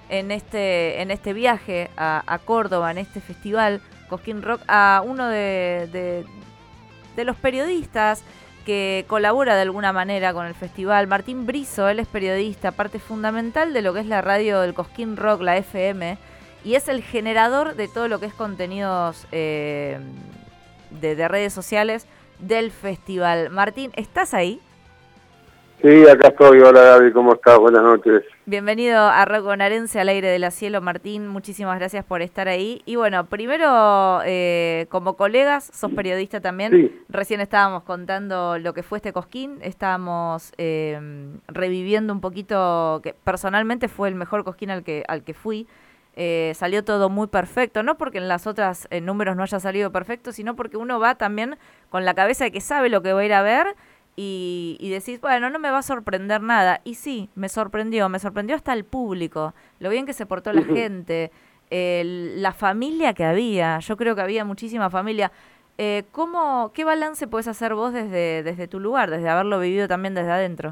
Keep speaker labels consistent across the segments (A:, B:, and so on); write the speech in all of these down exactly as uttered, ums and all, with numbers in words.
A: en este, en este viaje a, a Córdoba, en este festival Cosquín Rock, a uno de, de, de los periodistas que colabora de alguna manera con el festival, Martín Brizo. Él es periodista, parte fundamental de lo que es la radio del Cosquín Rock, la F M, y es el generador de todo lo que es contenidos eh, de, de redes sociales del festival. Martín, ¿estás ahí?
B: Sí, acá estoy. Hola Gaby, ¿cómo estás? Buenas noches.
A: Bienvenido a Rock Bonaerense, al aire de la Cielo, Martín. Muchísimas gracias por estar ahí. Y bueno, primero, eh, como colegas, sos periodista también.
B: Sí.
A: Recién estábamos contando lo que fue este Cosquín. Estábamos eh, reviviendo un poquito, que personalmente fue el mejor Cosquín al que, al que fui. Eh, salió todo muy perfecto, no porque en las otras eh, números no haya salido perfecto, sino porque uno va también con la cabeza de que sabe lo que va a ir a ver. Y, y decís, bueno, no me va a sorprender nada. Y sí, me sorprendió, me sorprendió hasta el público, lo bien que se portó la gente, el, la familia que había. Yo creo que había muchísima familia. Eh, ¿cómo, ¿Qué balance podés hacer vos desde, desde tu lugar, desde haberlo vivido también desde adentro?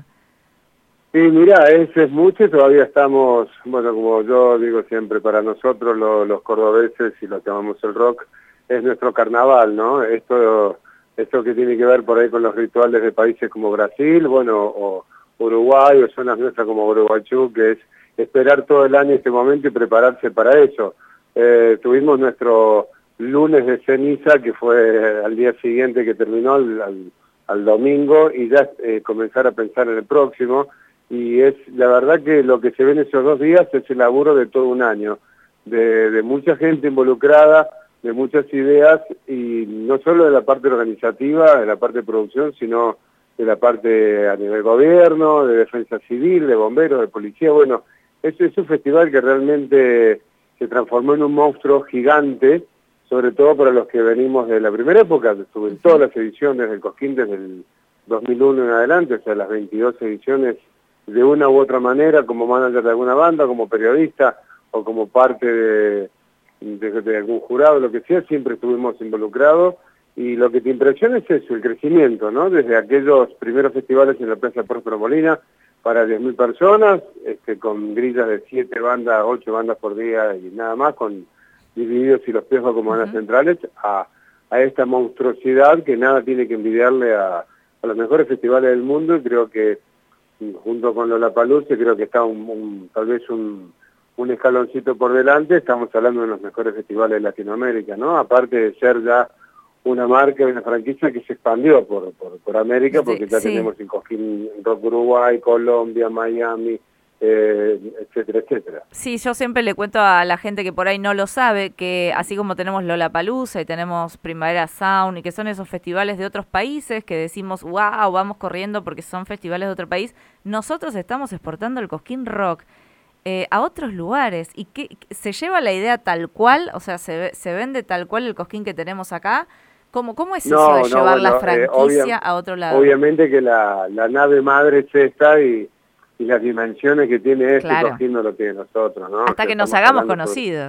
B: Sí, mirá, eso es mucho y todavía estamos, bueno, como yo digo siempre, para nosotros lo, los cordobeses y los que amamos el rock, es nuestro carnaval, ¿no? Esto... Esto que tiene que ver por ahí con los rituales de países como Brasil, bueno, o Uruguay, o zonas nuestras como Uruguaychú, que es esperar todo el año este momento y prepararse para eso. Eh, tuvimos nuestro lunes de ceniza, que fue al día siguiente que terminó, al, al, al domingo, y ya eh, comenzar a pensar en el próximo. Y es la verdad que lo que se ve en esos dos días es el laburo de todo un año, de, de mucha gente involucrada, de muchas ideas, y no solo de la parte organizativa, de la parte de producción, sino de la parte a nivel gobierno, de defensa civil, de bomberos, de policía. Bueno, es, es un festival que realmente se transformó en un monstruo gigante, sobre todo para los que venimos de la primera época. Estuve en todas las ediciones del Cosquín desde el dos mil uno en adelante, o sea, las veintidós ediciones, de una u otra manera, como manager de alguna banda, como periodista, o como parte de De, de algún jurado, lo que sea, siempre estuvimos involucrados, y lo que te impresiona es eso, el crecimiento, ¿no? Desde aquellos primeros festivales en la Plaza Próspero Molina para diez mil personas, este, con grillas de siete bandas, ocho bandas por día y nada más, con Divididos y Los Piojos como bandas uh-huh. centrales, a, a esta monstruosidad que nada tiene que envidiarle a, a los mejores festivales del mundo, y creo que junto con Lollapalooza creo que está un, un, tal vez un un escaloncito por delante. Estamos hablando de los mejores festivales de Latinoamérica, ¿no? Aparte de ser ya una marca, una franquicia que se expandió por, por, por América, porque sí, ya sí. tenemos en Cosquín Rock Uruguay, Colombia, Miami, eh, etcétera, etcétera.
A: Sí, yo siempre le cuento a la gente que por ahí no lo sabe, que así como tenemos Lollapalooza y tenemos Primavera Sound, y que son esos festivales de otros países que decimos, wow, vamos corriendo porque son festivales de otro país, nosotros estamos exportando el Cosquín Rock Eh, a otros lugares. ¿Y que se lleva la idea tal cual? O sea, ¿se, se vende tal cual el Cosquín que tenemos acá? ¿Cómo, cómo es
B: no,
A: eso de
B: no,
A: llevar
B: bueno,
A: la franquicia
B: eh,
A: a otro lado?
B: Obviamente que la, la nave madre es esta, y, y las dimensiones que tiene este
A: claro.
B: Cosquín no lo tiene nosotros, ¿no?
A: Hasta
B: o sea,
A: que nos hagamos
B: conocidos.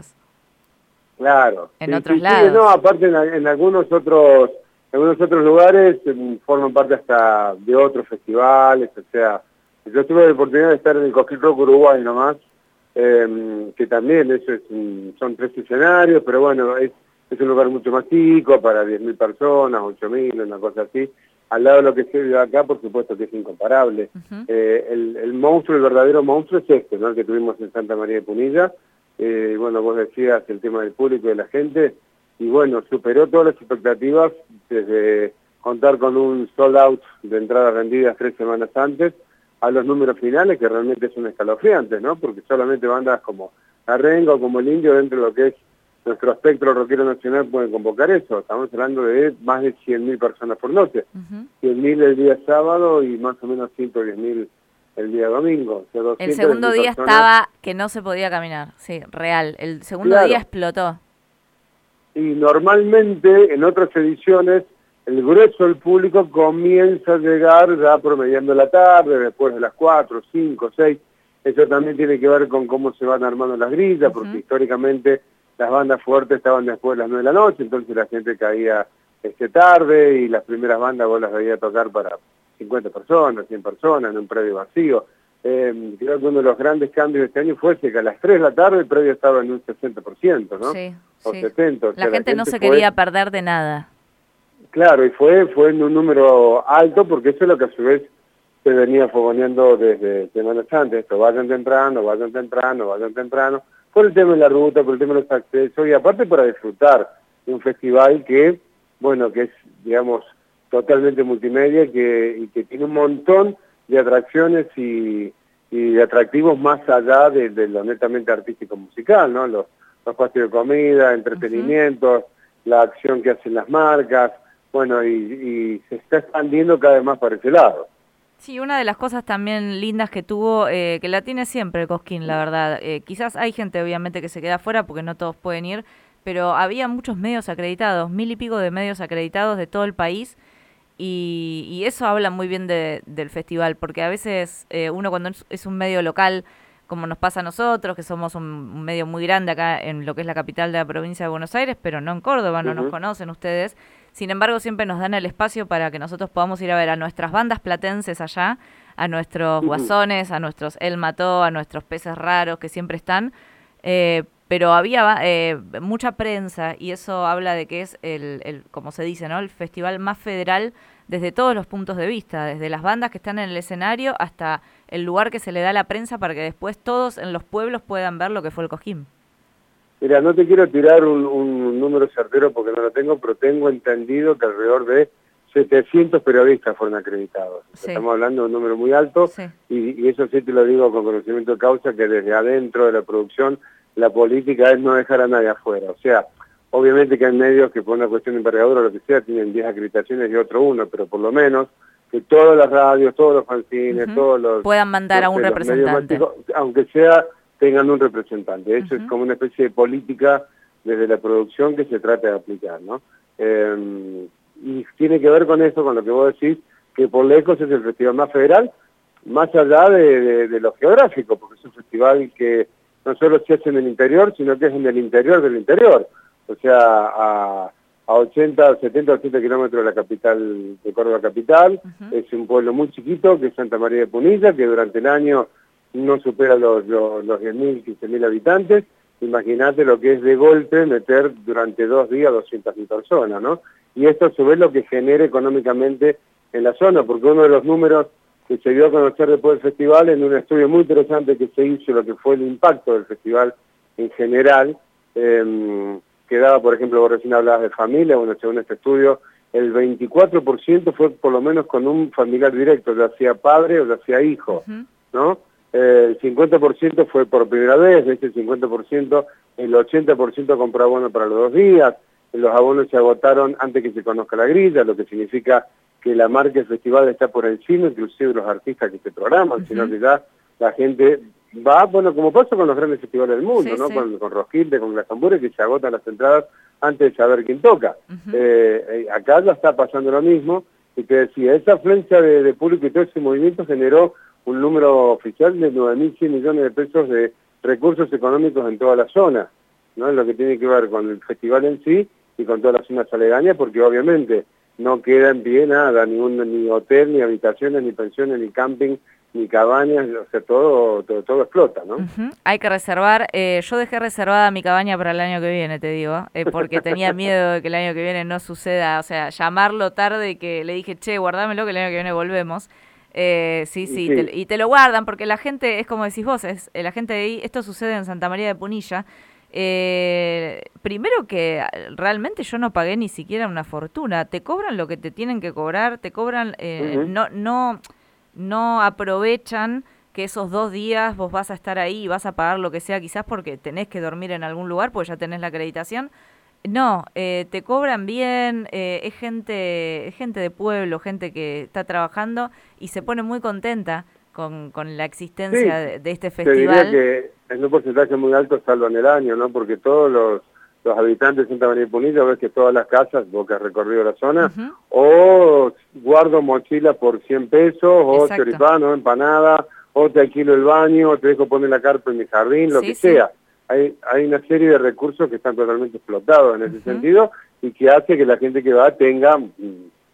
A: Sobre...
B: Claro.
A: En
B: sí,
A: otros
B: sí,
A: lados.
B: Sí, no, aparte en, en algunos otros en algunos otros lugares eh, forman parte hasta de otros festivales, o sea, yo tuve la oportunidad de estar en el Cosquín Rock Uruguay nomás, Eh, que también eso es un, son tres escenarios, pero bueno, es, es un lugar mucho más chico, para diez mil personas, ocho mil, una cosa así. Al lado de lo que se ve acá, por supuesto que es incomparable. Uh-huh. eh, el, el monstruo, el verdadero monstruo es este, ¿no? El que tuvimos en Santa María de Punilla. Eh, bueno, vos decías el tema del público y de la gente, y bueno, superó todas las expectativas, desde contar con un sold out de entradas vendidas tres semanas antes, a los números finales, que realmente son escalofriantes, ¿no? Porque solamente bandas como Arrengo o como el Indio, dentro de lo que es nuestro espectro rockero nacional, pueden convocar eso. Estamos hablando de más de cien mil personas por noche. Uh-huh. cien mil el día sábado y más o menos ciento diez mil el día domingo. O sea,
A: el segundo día personas. Estaba que no se podía caminar, sí, real. El segundo
B: claro.
A: día explotó.
B: Y normalmente, en otras ediciones, el grueso del público comienza a llegar ya promediando la tarde, después de las cuatro, cinco, seis. Eso también tiene que ver con cómo se van armando las grillas, porque uh-huh. históricamente las bandas fuertes estaban después de las nueve de la noche, entonces la gente caía este tarde, y las primeras bandas vos las veías tocar para cincuenta personas, cien personas, en un predio vacío. eh, creo que uno de los grandes cambios de este año fue que a las tres de la tarde el predio estaba en un sesenta por ciento, ¿no?
A: Sí,
B: o
A: sí.
B: setenta por ciento. O
A: la,
B: sea,
A: gente
B: la gente
A: no se
B: fue,
A: quería perder de nada.
B: Claro, y fue, fue en un número alto, porque eso es lo que a su vez se venía fogoneando desde semanas antes. Esto, vayan temprano, vayan temprano, vayan temprano, por el tema de la ruta, por el tema de los accesos, y aparte para disfrutar de un festival que, bueno, que es, digamos, totalmente multimedia y que, y que tiene un montón de atracciones y, y de atractivos más allá de, de lo netamente artístico-musical, ¿no? Los, los patios de comida, entretenimientos, uh-huh. la acción que hacen las marcas, bueno, y, y se está expandiendo cada vez más para ese lado.
A: Sí, una de las cosas también lindas que tuvo, eh, que la tiene siempre el Cosquín, la verdad. Eh, quizás hay gente obviamente que se queda afuera porque no todos pueden ir, pero había muchos medios acreditados, mil y pico de medios acreditados de todo el país, y, y eso habla muy bien de, del festival, porque a veces eh, uno cuando es un medio local, como nos pasa a nosotros, que somos un, un medio muy grande acá en lo que es la capital de la provincia de Buenos Aires, pero no en Córdoba, no uh-huh. nos conocen ustedes. Sin embargo, siempre nos dan el espacio para que nosotros podamos ir a ver a nuestras bandas platenses allá, a nuestros uh-huh. guasones, a nuestros El Mató, a nuestros peces raros que siempre están. Eh, pero había eh, mucha prensa y eso habla de que es, el, el como se dice, ¿no? el festival más federal desde todos los puntos de vista, desde las bandas que están en el escenario hasta el lugar que se le da a la prensa para que después todos en los pueblos puedan ver lo que fue el Cosquín.
B: Mira, no te quiero tirar un, un número certero porque no lo tengo, pero tengo entendido que alrededor de setecientos periodistas fueron acreditados. Sí. Estamos hablando de un número muy alto sí. y, y eso sí te lo digo con conocimiento de causa, que desde adentro de la producción la política es no dejar a nadie afuera. O sea, obviamente que hay medios que por una cuestión de envergadura o lo que sea tienen diez acreditaciones y otro uno, pero por lo menos que todas las radios, todos los fanzines, uh-huh. todos los...
A: puedan mandar
B: los,
A: a un representante.
B: Máticos, aunque sea, tengan un representante. Eso uh-huh. es como una especie de política desde la producción que se trata de aplicar, ¿no? Eh, y tiene que ver con eso, con lo que vos decís, que por lejos es el festival más federal, más allá de, de, de lo geográfico, porque es un festival que no solo se hace en el interior, sino que es en el interior del interior, o sea, a, a ochenta, setenta, ochenta kilómetros de la capital, de Córdoba capital. Uh-huh. Es un pueblo muy chiquito, que es Santa María de Punilla, que durante el año no supera los, los, los diez mil, quince mil habitantes. Imagínate lo que es de golpe meter durante dos días doscientas mil personas, ¿no? Y esto a su vez lo que genera económicamente en la zona, porque uno de los números que se dio a conocer después del festival, en un estudio muy interesante que se hizo, lo que fue el impacto del festival en general, eh, que daba, por ejemplo, vos recién hablabas de familia, bueno, según este estudio, el veinticuatro por ciento fue por lo menos con un familiar directo, ya sea padre o ya sea hijo, uh-huh. ¿no? Eh, el cincuenta por ciento fue por primera vez, de ese cincuenta por ciento, el ochenta por ciento compró abono para los dos días, los abonos se agotaron antes que se conozca la grilla, lo que significa que la marca del festival está por encima, inclusive los artistas que se programan, uh-huh. sino que ya la gente va, bueno, como pasa con los grandes festivales del mundo, sí, ¿no? Sí. Con, con Roskilde, con Glastonbury, que se agotan las entradas antes de saber quién toca. Uh-huh. eh, acá ya está pasando lo mismo, y te decía, esa afluencia de, de público y todo ese movimiento generó un número oficial de nueve mil cien millones de pesos de recursos económicos en toda la zona, ¿no? Lo que tiene que ver con el festival en sí y con todas las zonas aledañas, porque obviamente no queda en pie nada, ni, un, ni hotel, ni habitaciones, ni pensiones, ni camping, ni cabañas, o sea, todo, todo, todo explota, ¿no?
A: Uh-huh. Hay que reservar. Eh, yo dejé reservada mi cabaña para el año que viene, te digo, eh, porque tenía miedo de que el año que viene no suceda, o sea, llamarlo tarde y que le dije, che, guardámelo que el año que viene volvemos. Eh, sí, sí, sí. Te, y te lo guardan, porque la gente, es como decís vos, es la gente de ahí, esto sucede en Santa María de Punilla. Eh, primero que realmente yo no pagué ni siquiera una fortuna, te cobran lo que te tienen que cobrar, te cobran, eh, uh-huh. no, no, no aprovechan que esos dos días vos vas a estar ahí y vas a pagar lo que sea, quizás porque tenés que dormir en algún lugar, porque ya tenés la acreditación. No, eh, te cobran bien, eh, es gente, es gente de pueblo, gente que está trabajando y se pone muy contenta con, con la existencia sí, de, de este festival.
B: Te diría que es un porcentaje muy alto salvo en el año, ¿no? Porque todos los, los habitantes de Santa María de Punilla, ves que todas las casas, vos que has recorrido la zona, uh-huh. o guardo mochila por cien pesos, o Exacto. choripán, o empanada, o te alquilo el baño, o te dejo poner la carpa en mi jardín, lo sí, que sí. sea. Hay, hay una serie de recursos que están totalmente explotados en ese uh-huh. sentido y que hace que la gente que va tenga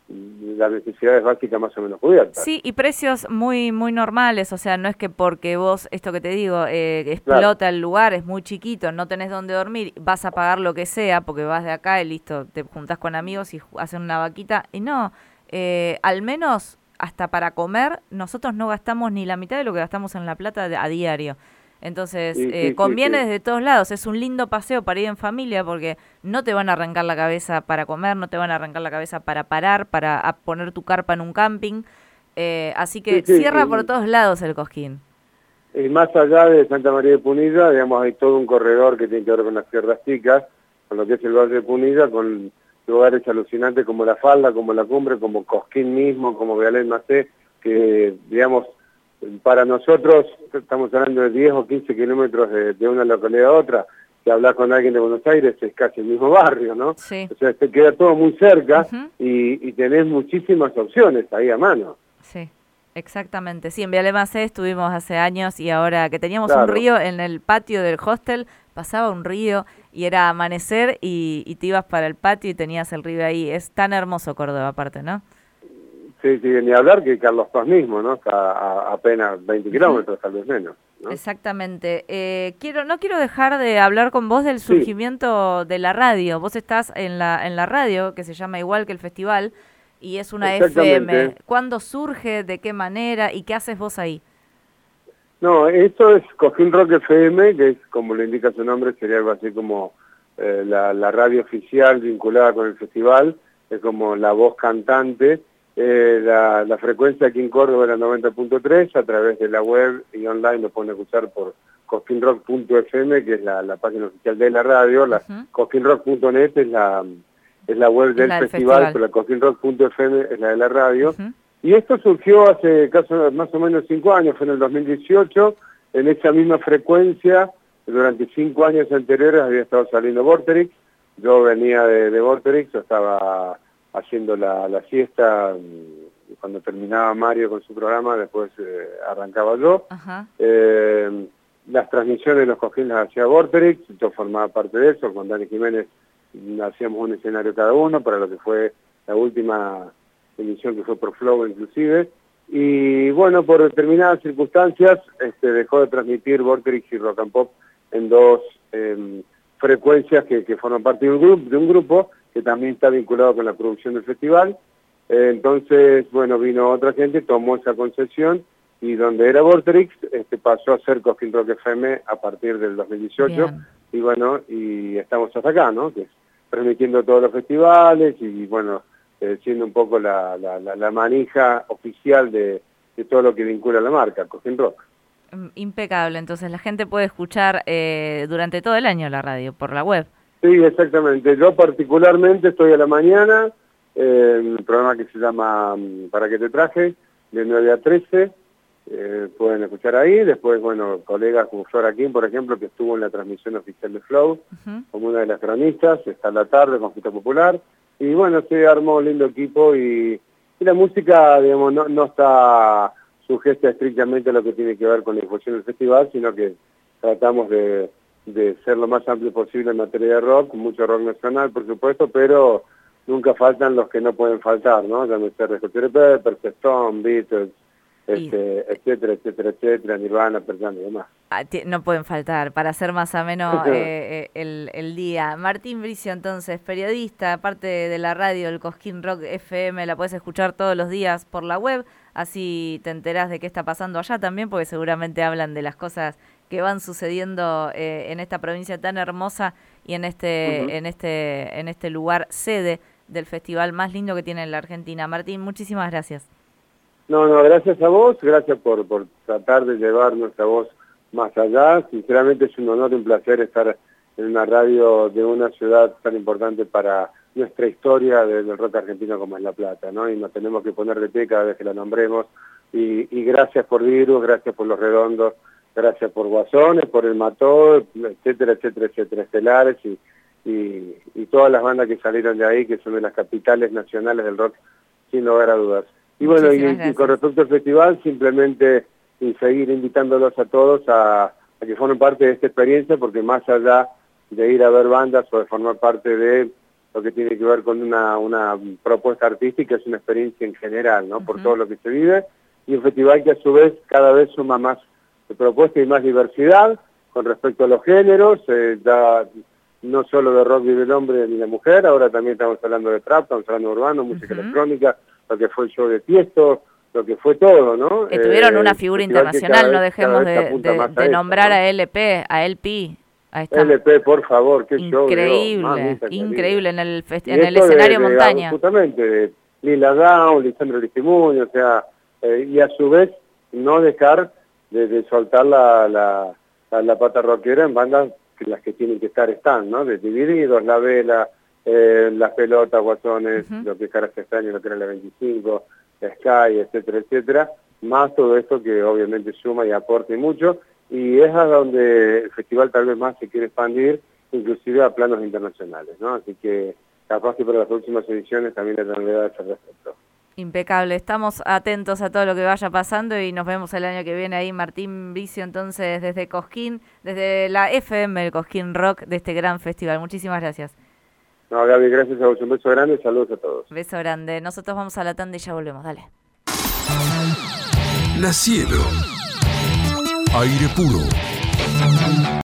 B: las necesidades básicas más o menos cubiertas.
A: Sí, y precios muy muy normales, o sea, no es que porque vos, esto que te digo, eh, explota claro. el lugar, es muy chiquito, no tenés dónde dormir, vas a pagar lo que sea, porque vas de acá y listo, te juntás con amigos y hacen una vaquita, y no, eh, al menos hasta para comer, nosotros no gastamos ni la mitad de lo que gastamos en La Plata a diario. Entonces,
B: sí,
A: eh,
B: sí,
A: conviene
B: sí, sí.
A: desde todos lados, es un lindo paseo para ir en familia porque no te van a arrancar la cabeza para comer, no te van a arrancar la cabeza para parar, para a poner tu carpa en un camping, eh, así que
B: sí, sí,
A: cierra
B: sí.
A: por todos lados el Cosquín.
B: Y más allá de Santa María de Punilla, digamos, hay todo un corredor que tiene que ver con las Sierras Chicas, con lo que es el Valle de Punilla, con lugares alucinantes como La Falda, como La Cumbre, como Cosquín mismo, como Vialet Macé, que, digamos, para nosotros estamos hablando de diez o quince kilómetros de, de una localidad a otra, que hablar con alguien de Buenos Aires es casi el mismo barrio, ¿no?
A: Sí.
B: O sea, te queda todo muy cerca
A: uh-huh.
B: y, y tenés muchísimas opciones ahí a mano.
A: Sí, exactamente. Sí, en Vialet Macé estuvimos hace años y ahora que teníamos
B: claro.
A: un río en el patio del hostel, pasaba un río y era amanecer y, y te ibas para el patio y tenías el río ahí. Es tan hermoso Córdoba aparte, ¿no?
B: Sí, sí, ni hablar que Carlos Paz mismo, ¿no? Está a, a apenas veinte kilómetros, uh-huh. tal vez menos, ¿no?
A: Exactamente. Eh, quiero, no quiero dejar de hablar con vos del surgimiento sí. de la radio. Vos estás en la, en la radio, que se llama igual que el festival, y es una F M. ¿Cuándo surge? ¿De qué manera? ¿Y qué haces vos ahí?
B: No, esto es Cosquín Rock F M, que es, como le indica su nombre, sería algo así como eh, la, la radio oficial vinculada con el festival, es como la voz cantante. Eh, la, la frecuencia aquí en Córdoba era noventa punto tres, a través de la web y online lo pueden escuchar por cosquín rock punto f m, que es la, la página oficial de la radio, la uh-huh. cosquín rock punto net es la, es la web del,
A: la
B: del festival,
A: festival,
B: pero la cosquín rock punto f m es la de la radio.
A: Uh-huh.
B: Y esto surgió hace caso, más o menos cinco años, fue en el dos mil dieciocho, en esa misma frecuencia, durante cinco años anteriores había estado saliendo Vorterix, yo venía de, de Vorterix, yo estaba haciendo la, la siesta, cuando terminaba Mario con su programa, después eh, arrancaba yo.
A: Uh-huh.
B: Eh, las transmisiones de los Cosquín las hacía Vorterix, yo formaba parte de eso, con Dani Jiménez hacíamos un escenario cada uno, para lo que fue la última emisión que fue por Flow inclusive, y bueno, por determinadas circunstancias este, dejó de transmitir Vorterix y Rock and Pop en dos eh, frecuencias que, que forman parte de un, grupo, de un grupo que también está vinculado con la producción del festival. Eh, entonces, bueno, vino otra gente, tomó esa concesión, y donde era Vorterix, este, pasó a ser Cosquín Rock F M a partir del dos mil dieciocho, bien. Y bueno, y estamos hasta acá, ¿no? Que es transmitiendo todos los festivales, y bueno, eh, siendo un poco la, la, la, la manija oficial de, de todo lo que vincula a la marca, Cosquín Rock.
A: Impecable, entonces la gente puede escuchar eh, durante todo el año la radio, por la web.
B: Sí, exactamente. Yo particularmente estoy a la mañana, eh, en un programa que se llama ¿Para qué te traje?, de nueve a trece, eh, pueden escuchar ahí. Después, bueno, colegas como Flora Kim, por ejemplo, que estuvo en la transmisión oficial de Flow, uh-huh. como una de las cronistas, está en la tarde con Fiesta Popular, y bueno, se armó un lindo equipo, y, y la música, digamos, no, no está sujeta estrictamente a lo que tiene que ver con la difusión del festival, sino que tratamos de... de ser lo más amplio posible en materia de rock, mucho rock nacional, por supuesto, pero nunca faltan los que no pueden faltar, ¿no? Llámese Red Hot Chili Peppers, Stone, Beatles, este, y... etcétera, etcétera, etcétera, Nirvana, Pearl Jam y demás.
A: No pueden faltar, para hacer más ameno eh, el, el día. Martín Bricio, entonces, periodista, parte de la radio, el Cosquín Rock F M, la puedes escuchar todos los días por la web, así te enterás de qué está pasando allá también, porque seguramente hablan de las cosas que van sucediendo eh, en esta provincia tan hermosa y en este, uh-huh. en este, en este lugar sede del festival más lindo que tiene la Argentina. Martín, muchísimas gracias.
B: No, no, gracias a vos, gracias por, por tratar de llevar nuestra voz más allá. Sinceramente es un honor y un placer estar en una radio de una ciudad tan importante para nuestra historia del rock argentino como es La Plata, ¿no? Y nos tenemos que poner de pie cada vez que la nombremos. Y, y gracias por Virus, gracias por Los Redondos, gracias por Guasones, por El Mató, etcétera, etcétera, etcétera, Estelares y, y, y todas las bandas que salieron de ahí, que son de las capitales nacionales del rock, sin lugar a dudas. Y bueno, y, y con respecto al festival, simplemente y seguir invitándolos a todos a, a que formen parte de esta experiencia, porque más allá de ir a ver bandas o de formar parte de lo que tiene que ver con una, una propuesta artística, es una experiencia en general, ¿no? Uh-huh. Por todo lo que se vive, y un festival que a su vez cada vez suma más propuestas y más diversidad con respecto a los géneros, eh, da, no solo de rock vive el hombre ni la mujer, ahora también estamos hablando de trap, estamos hablando de urbano, música uh-huh. electrónica, lo que fue el show de Tiesto, lo que fue todo, ¿no?
A: Que tuvieron eh, una figura internacional, no dejemos de, de, de nombrar eso, ¿no? A L P, a L P.
B: L P, por favor, qué show.
A: Increíble, increíble en el, en el escenario de, de, montaña.
B: Justamente, de Lila Down, Lisandro Listimuño, o sea, eh, y a su vez no dejar de, de soltar la, la, la, la pata rockera en bandas que las que tienen que estar están, ¿no? De Divididos, La Vela, eh, Las Pelotas, Guasones, uh-huh. lo que es Caras Castañas, lo que era la veinticinco, la Sky, etcétera, etcétera, más todo esto que obviamente suma y aporta mucho. Y es a donde el festival tal vez más se quiere expandir, inclusive a planos internacionales, ¿no? Así que capaz que para las próximas ediciones también la tendrá ese respecto.
A: Impecable, estamos atentos a todo lo que vaya pasando y nos vemos el año que viene ahí. Martín Vicio, entonces, desde Cosquín, desde la F M del Cosquín Rock, de este gran festival. Muchísimas gracias.
B: No, Gaby, gracias a vos. Un beso grande y saludos a todos.
A: Beso grande. Nosotros vamos a la tanda y ya volvemos. Dale.
C: La Cielo. Aire puro.